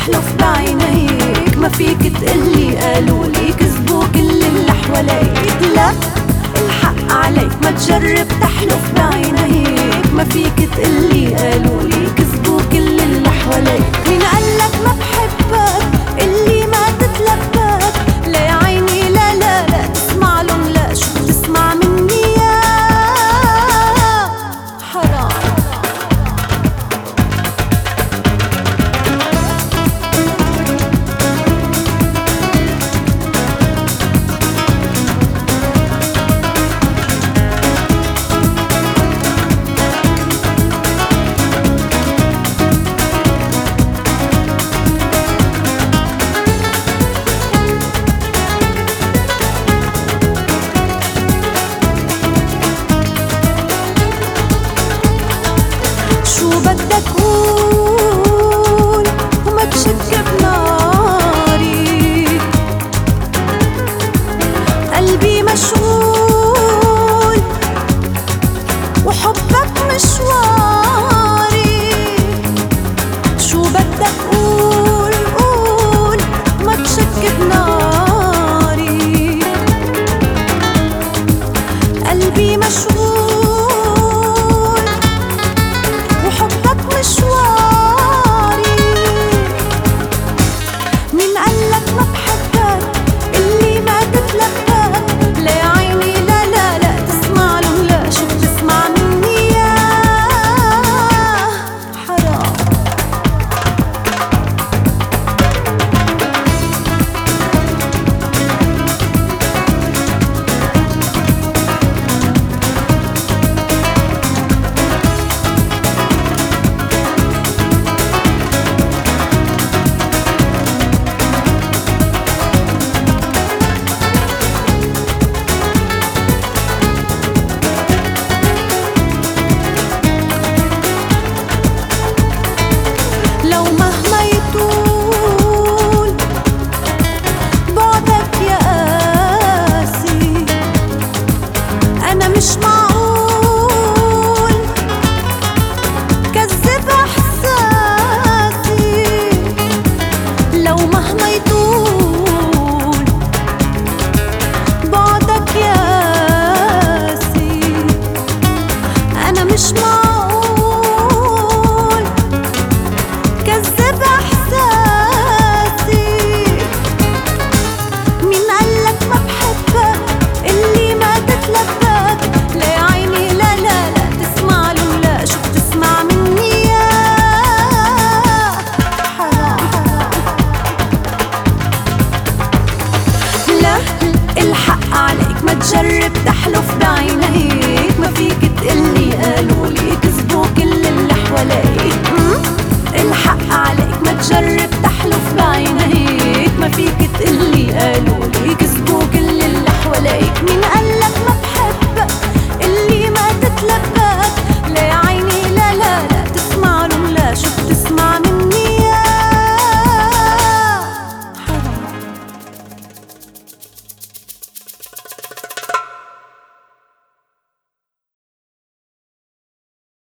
تحلف بعينيك، ما فيك تقلي قالولي كذبوا كل اللي حواليك. لا الحق عليك ما تجرب تحلف بعينيك، ما فيك تقلي قالولي كذبوا كل اللي حواليك. مين قالك ما بحبك اللي ما تتلبك؟ لا يا عيني لا لا لا تسمعلن، لا شو بتسمع مني يا حرام. شو بدك قول وما تشك بناري، قلبي مشغول وحبك مشواري. شو بدك قول قول وما تشك بناري، قلبي مشغول مشواري. مين قالك ما بحبك اللي ما تتلبك؟ لا يا عيني لا لا لا تسمعلن، لا شو بتسمع مني يا حرام. لو مهما يطول بعدك يا قاسي، أنا مش معقول كذب إحساسي. لو مهما يطول بعدك يا قاسي، أنا مش معقول كذب إحساسي. مين قالك ما بحبك اللي ما تتلبك؟ لا يا عيني لا لا لا تسمعلن، لا شو بتسمع مني يا حرام. لا الحق عليك ما تجرب تحلف بعينيك، ما فيك تقلي